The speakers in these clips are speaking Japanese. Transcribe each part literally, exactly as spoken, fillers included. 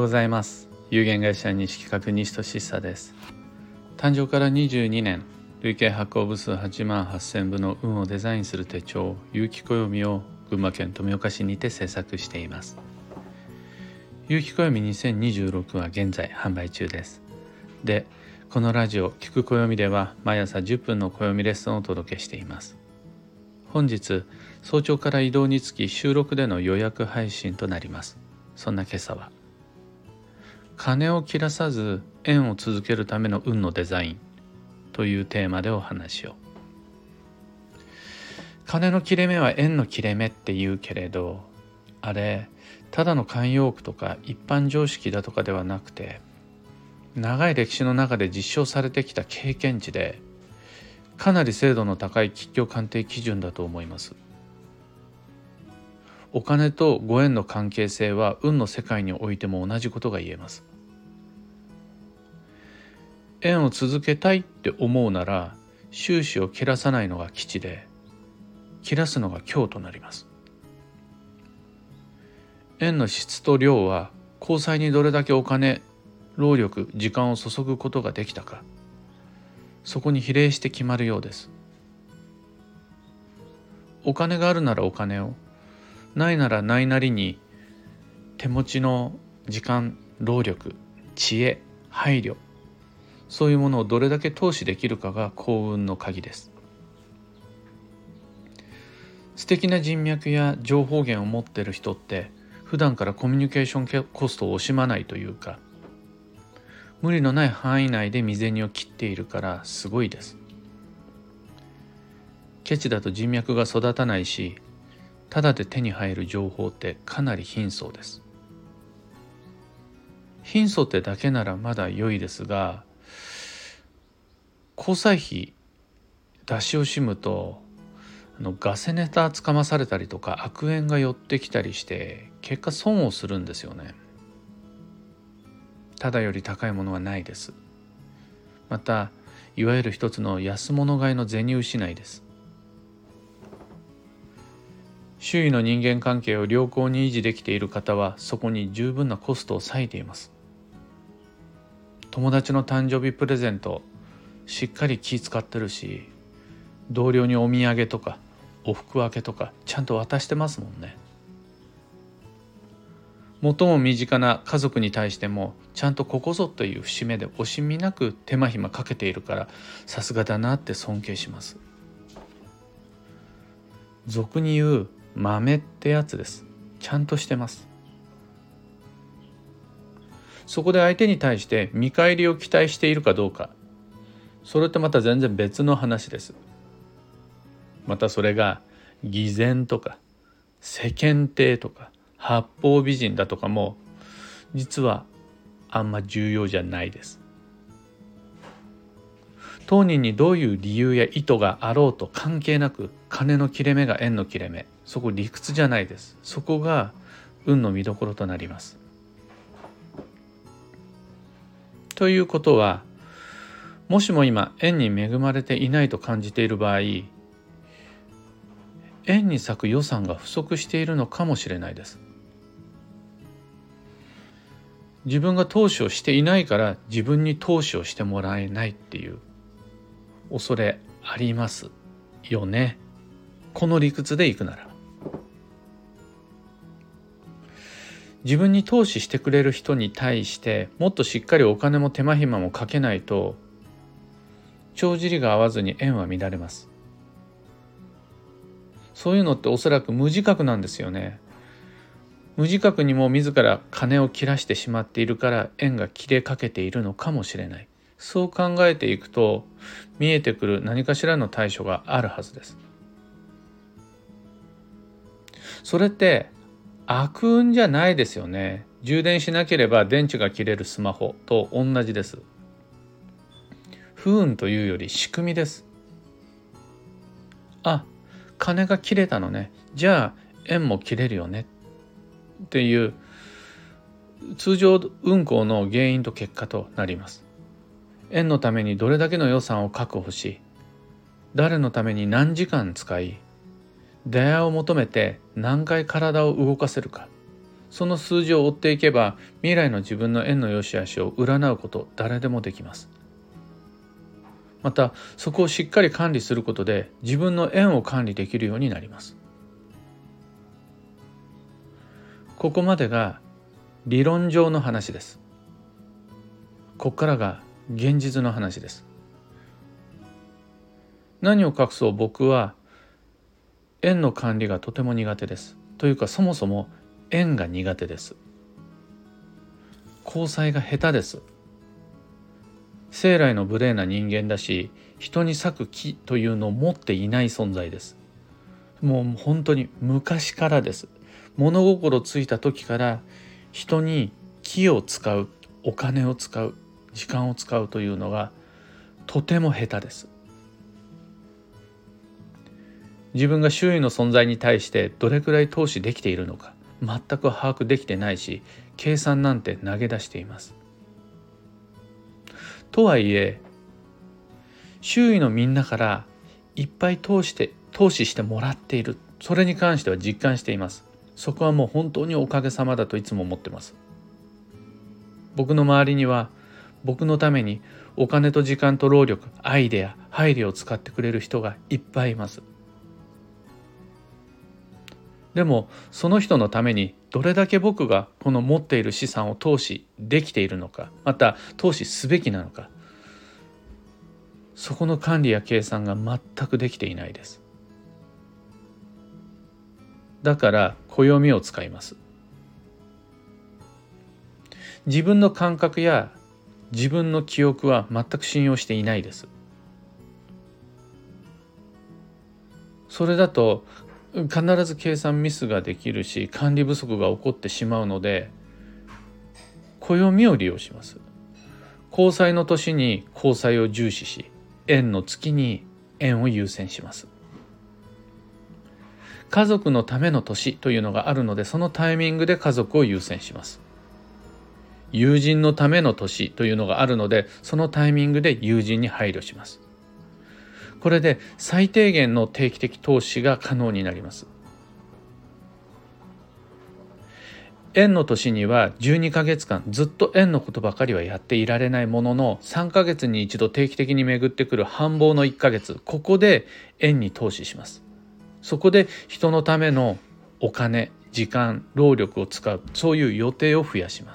ございます。有限会社西企画西俊久です。誕生からにじゅうにねん、累計発行部数はちまんはっせんぶの運をデザインする手帳有機暦を群馬県富岡市にて制作しています。有機暦にせんにじゅうろくは現在販売中です。で、このラジオ聞く暦では毎朝じゅっぷんの暦レッスンをお届けしています。本日早朝から移動につき収録での予約配信となります。そんな今朝は金を切らさず縁を続けるための運のデザインというテーマでお話を。金の切れ目は縁の切れ目って言うけれど、あれただの慣用句とか一般常識だとかではなくて、長い歴史の中で実証されてきた経験値でかなり精度の高い吉凶鑑定基準だと思います。お金とご縁の関係性は運の世界においても同じことが言えます。縁を続けたいって思うなら収支を切らさないのが吉で、切らすのが凶となります。縁の質と量は交際にどれだけお金、労力、時間を注ぐことができたか、そこに比例して決まるようです。お金があるならお金を、ないならないなりに手持ちの時間、労力、知恵、配慮、そういうものをどれだけ投資できるかが幸運の鍵です。素敵な人脈や情報源を持っている人って普段からコミュニケーションコストを惜しまないというか、無理のない範囲内で身銭を切っているからすごいです。ケチだと人脈が育たないし、ただで手に入る情報ってかなり貧相です。貧相ってだけならまだ良いですが、交際費出し惜しむとあのガセネタつかまされたりとか悪縁が寄ってきたりして結果損をするんですよね。ただより高いものはないです。またいわゆる一つの安物買いの銭失いです。周囲の人間関係を良好に維持できている方はそこに十分なコストを割いています。友達の誕生日プレゼントしっかり気使ってるし、同僚にお土産とかお服分けとかちゃんと渡してますもんね。最も身近な家族に対してもちゃんとここぞという節目で惜しみなく手間暇かけているから、さすがだなって尊敬します。俗に言う豆ってやつです。ちゃんとしてます。そこで相手に対して見返りを期待しているかどうか、それってまた全然別の話です。またそれが偽善とか世間体とか八方美人だとかも実はあんま重要じゃないです。当人にどういう理由や意図があろうと関係なく、金の切れ目が縁の切れ目、そこ理屈じゃないです。そこが運の見どころとなります。ということは、もしも今縁に恵まれていないと感じている場合、縁に咲く予算が不足しているのかもしれないです。自分が投資をしていないから自分に投資をしてもらえないっていう恐れありますよね。この理屈でいくなら。自分に投資してくれる人に対してもっとしっかりお金も手間暇もかけないと、帳尻が合わずに縁は乱れます。そういうのっておそらく無自覚なんですよね。無自覚にも自ら金を切らしてしまっているから縁が切れかけているのかもしれない。そう考えていくと見えてくる何かしらの対処があるはずです。それって悪運じゃないですよね。充電しなければ電池が切れるスマホと同じです。不運というより仕組みです。あ、金が切れたのね。じゃあ縁も切れるよねっていう通常運行の原因と結果となります。縁のためにどれだけの予算を確保し、誰のために何時間使い、出会いを求めて何回体を動かせるか、 その数字を追っていけば未来の自分の縁の良し悪しを占うこと誰でもできます。またそこをしっかり管理することで自分の縁を管理できるようになります。ここまでが理論上の話です。ここからが現実の話です。何を隠そう、僕は縁の管理がとても苦手です。というかそもそも縁が苦手です。交際が下手です。生来の無礼な人間だし、人に割く気というのを持っていない存在です。もう本当に昔からです。物心ついた時から人に気を使う、お金を使う、時間を使うというのがとても下手です。自分が周囲の存在に対してどれくらい投資できているのか全く把握できてないし、計算なんて投げ出しています。とはいえ周囲のみんなからいっぱい投資して投資してもらっている、それに関しては実感しています。そこはもう本当におかげさまだといつも思ってます。僕の周りには僕のためにお金と時間と労力、アイデア、配慮を使ってくれる人がいっぱいいます。でもその人のためにどれだけ僕がこの持っている資産を投資できているのか、また投資すべきなのか、そこの管理や計算が全くできていないです。だから暦を使います。自分の感覚や自分の記憶は全く信用していないです。それだと必ず計算ミスができるし、管理不足が起こってしまうので暦を利用します。交際の年に交際を重視し、縁の月に縁を優先します。家族のための年というのがあるので、そのタイミングで家族を優先します。友人のための年というのがあるので、そのタイミングで友人に配慮します。これで最低限の定期的投資が可能になります。縁の年にはじゅうにかげつかんずっと縁のことばかりはやっていられないものの、さんかげつに一度定期的に巡ってくる繁忙のいっかげつ、ここで縁に投資します。そこで人のためのお金、時間、労力を使う、そういう予定を増やします。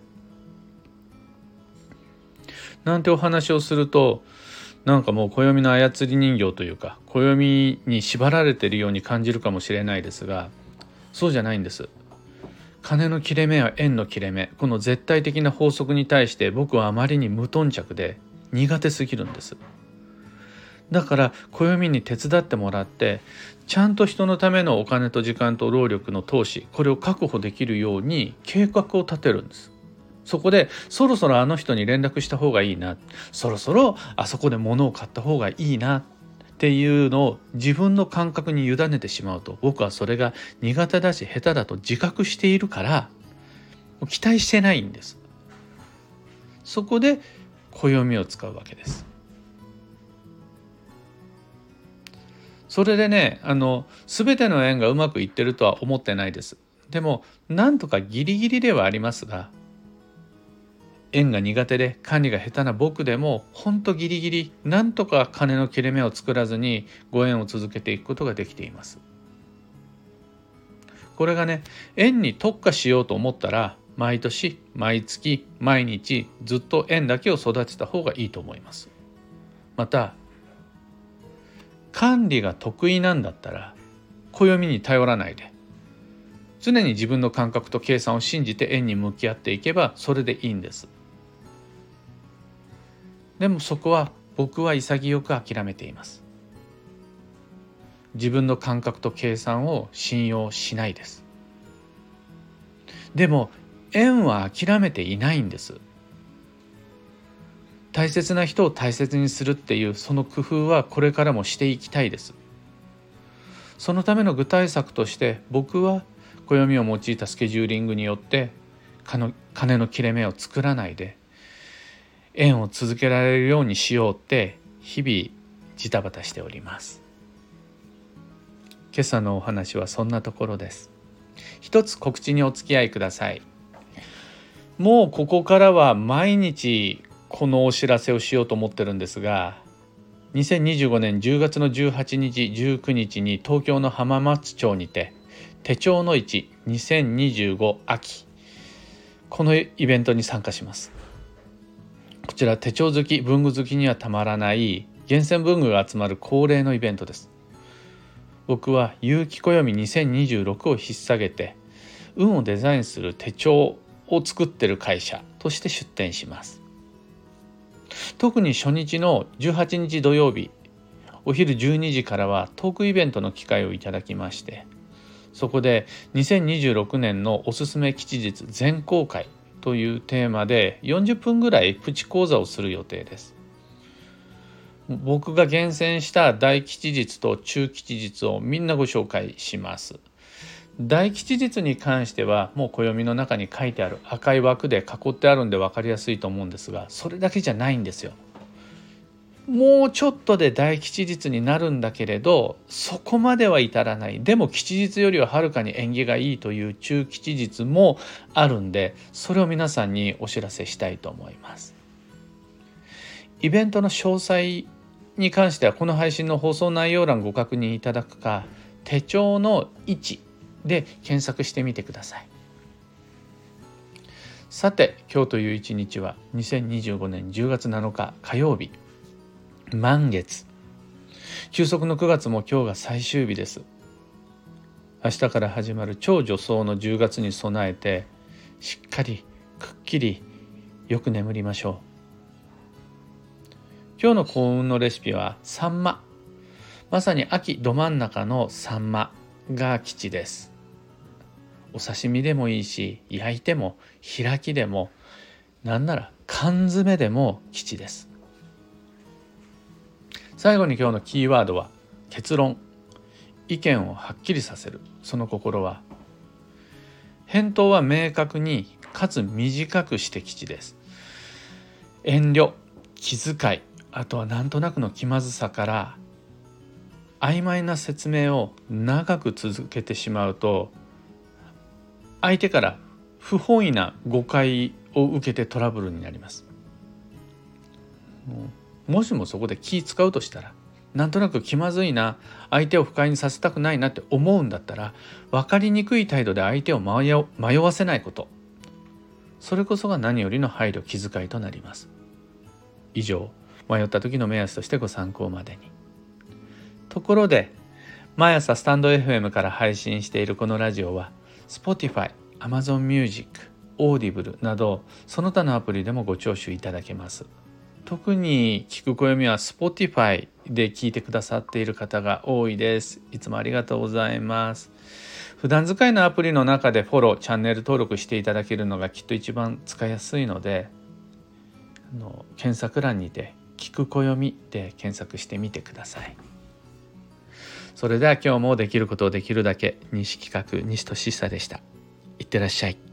なんてお話をすると、なんかもう暦の操り人形というか、暦に縛られているように感じるかもしれないですが、そうじゃないんです。金の切れ目は縁の切れ目、この絶対的な法則に対して僕はあまりに無頓着で苦手すぎるんです。だから暦に手伝ってもらって、ちゃんと人のためのお金と時間と労力の投資、これを確保できるように計画を立てるんです。そこでそろそろあの人に連絡した方がいいな、そろそろあそこで物を買った方がいいなっていうのを自分の感覚に委ねてしまうと、僕はそれが苦手だし下手だと自覚しているから期待してないんです。そこで暦を使うわけです。それでね、あの全ての縁がうまくいってるとは思ってないです。でもなんとかギリギリではありますが、縁が苦手で管理が下手な僕でも本当ギリギリなんとか金の切れ目を作らずにご縁を続けていくことができています。これがね、縁に特化しようと思ったら毎年毎月毎日ずっと縁だけを育てた方がいいと思います。また管理が得意なんだったら暦に頼らないで、常に自分の感覚と計算を信じて縁に向き合っていけばそれでいいんです。でもそこは僕は潔く諦めています。自分の感覚と計算を信用しないです。でも縁は諦めていないんです。大切な人を大切にするっていうその工夫はこれからもしていきたいです。そのための具体策として僕は暦を用いたスケジューリングによって金の切れ目を作らないで縁を続けられるようにしようって日々ジタバタしております。今朝のお話はそんなところです。 一つ告知にお付き合いください。もうここからは毎日このお知らせをしようと思ってるんですが、にせんにじゅうごねんじゅうがつのじゅうはちにちじゅうくにちに東京の浜松町にて手帳の市にせんにじゅうご秋、このイベントに参加します。こちら手帳好き文具好きにはたまらない厳選文具が集まる恒例のイベントです。僕は有機暦にせんにじゅうろくを引っ提げて運をデザインする手帳を作ってる会社として出展します。特に初日のじゅうはちにち土曜日お昼じゅうにじからはトークイベントの機会をいただきまして、そこでにせんにじゅうろくねんのおすすめ吉日全公開というテーマでよんじゅっぷんぐらいプチ講座をする予定です。僕が厳選した大吉日と中吉日をみんなご紹介します。大吉日に関してはもう暦の中に書いてある赤い枠で囲ってあるんで分かりやすいと思うんですが、それだけじゃないんですよ。もうちょっとで大吉日になるんだけれど、そこまでは至らない、でも吉日よりははるかに縁起がいいという中吉日もあるんで、それを皆さんにお知らせしたいと思います。イベントの詳細に関してはこの配信の放送内容欄ご確認いただくか、手帳の位置で検索してみてください。さて、今日という一日はにせんにじゅうごねんじゅうがつなのか火曜日、満月。休息のくがつも今日が最終日です。明日から始まる超助走のじゅうがつに備えて、しっかりくっきりよく眠りましょう。今日の幸運のレシピはサンマ。まさに秋ど真ん中のサンマが吉です。お刺身でもいいし、焼いても開きでも、なんなら缶詰でも吉です。最後に今日のキーワードは結論。意見をはっきりさせる。その心は、返答は明確にかつ短くして吉です。遠慮、気遣い、あとはなんとなくの気まずさから曖昧な説明を長く続けてしまうと、相手から不本意な誤解を受けてトラブルになります。もしもそこで気使うとしたら、なんとなく気まずいな、相手を不快にさせたくないなって思うんだったら、分かりにくい態度で相手を迷わせないこと、それこそが何よりの配慮気遣いとなります。以上、迷った時の目安としてご参考までに。ところで、毎朝スタンド エフエム から配信しているこのラジオはSpotify、Amazon Music、Audible などその他のアプリでもご聴取いただけます。特に聞く暦は Spotify で聞いてくださっている方が多いです。いつもありがとうございます。普段使いのアプリの中でフォロー、チャンネル登録していただけるのがきっと一番使いやすいので、あの検索欄にて聞く暦で検索してみてください。それでは今日もできることをできるだけ、西企画西俊久でした。いってらっしゃい。